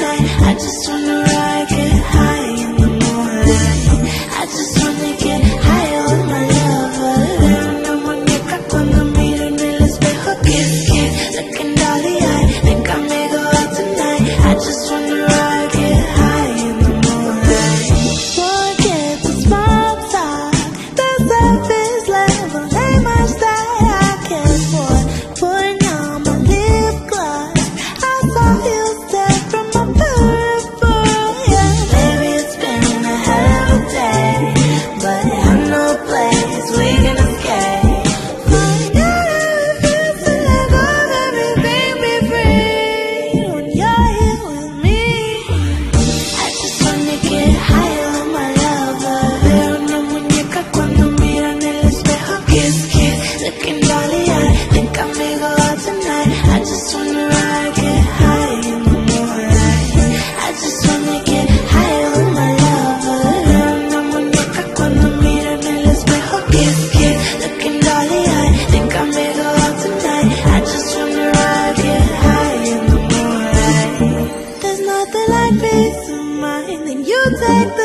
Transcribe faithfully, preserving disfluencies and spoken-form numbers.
tonight. I just wanna ride, get high in the moonlight. I just wanna get higher with my lover. Pero no muñeca cuando miro en el espejo. Kiss, kiss, looking dolly eye. Think I may go out tonight. I just wanna ride, get high in the moonlight. Forget the small talk, the surface level ain't much that I care for. Putting on my lip gloss, I saw you step from my peripheral. Yeah, maybe it's been a hell of a day, but I know a place we can escape. Forget how it feels to let go of everything, be free when you're here with me. I just wanna get higher with my lover. Veo una muñeca cuando miro en el espejo. Kiss, kiss, looking dolly eye. Think I may go out tonight. I just wanna ride, get high in the moonlight. I just wanna get higher with my lover. Veo una muñeca cuando miro en el espejo. Kiss, kiss, looking dolly eye. Think I may go out tonight. I just wanna ride, get high in the moonlight. There's nothing like peace of mind, then you take